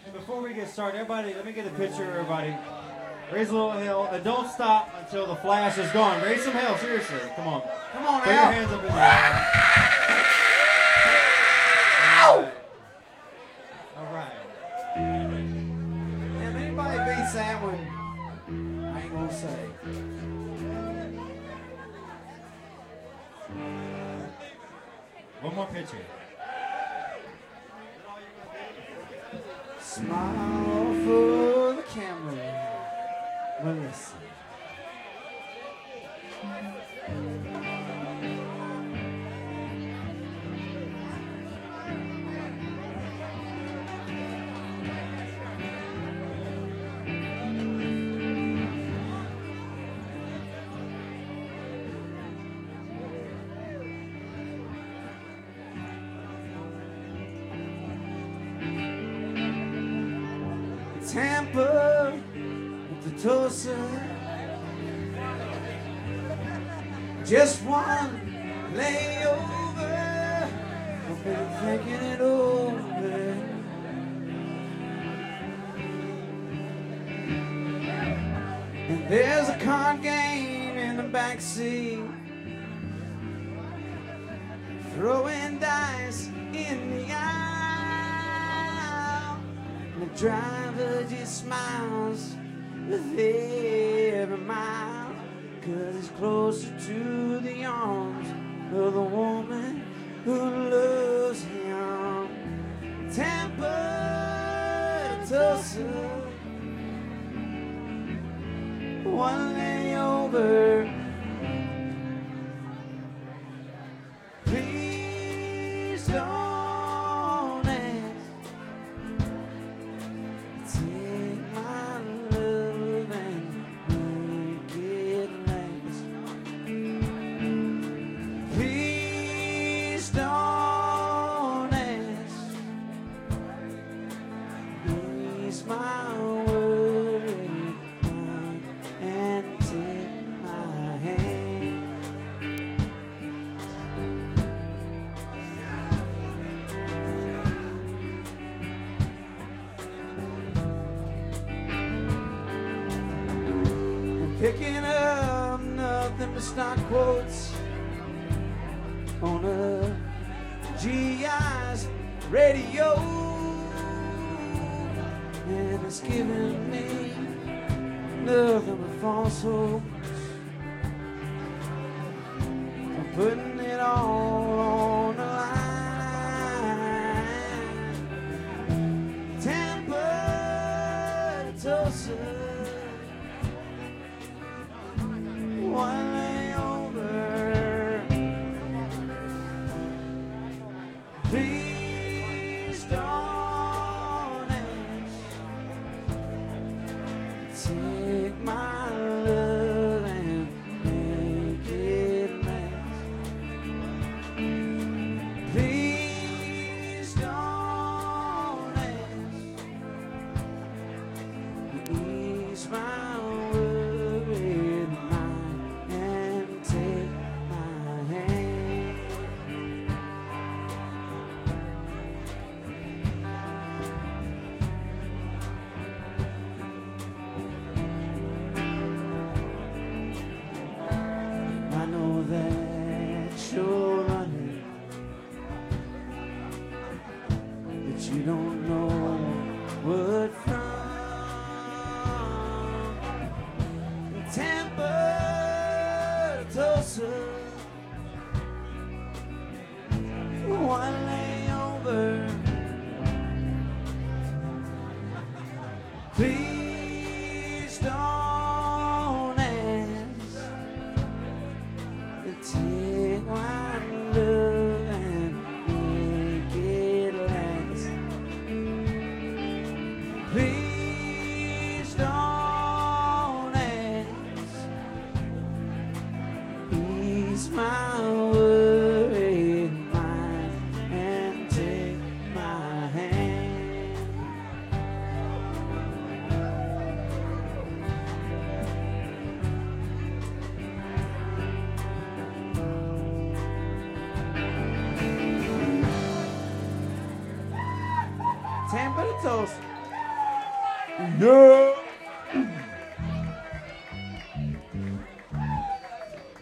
Before we get started, everybody, let me get a picture of everybody. Raise a little hell, and don't stop until the flash is gone. Raise some hell, seriously. Come on. Come on, Put your Al. hands up in the air. All right. If anybody beats that one, I ain't gonna say. One more picture. Smile for the camera. Melissa. Tampa to Tulsa, just one layover. I've been thinking it over. And there's a card game in the backseat, throwing dice in the aisle. The driver just smiles with every mile, 'cause he's closer to the arms of the woman who loves him. Tampa to Tulsa, one layover. Please don't picking up nothing but stock quotes on a GI's radio, and it's giving me nothing but false hopes. I'm putting it all on the line. Tampa to Tulsa, one layover. Please don't ask. Take my love and make it last. Please don't ask. Ease my worried mind and take my hand. I know that you're running, but you don't know what from. Tampa to Tulsa, one layover. Please don't ask. Take my love and make it last. Please don't ask. Ease my worried mind and take my hand. Tampa to Tulsa. Yeah.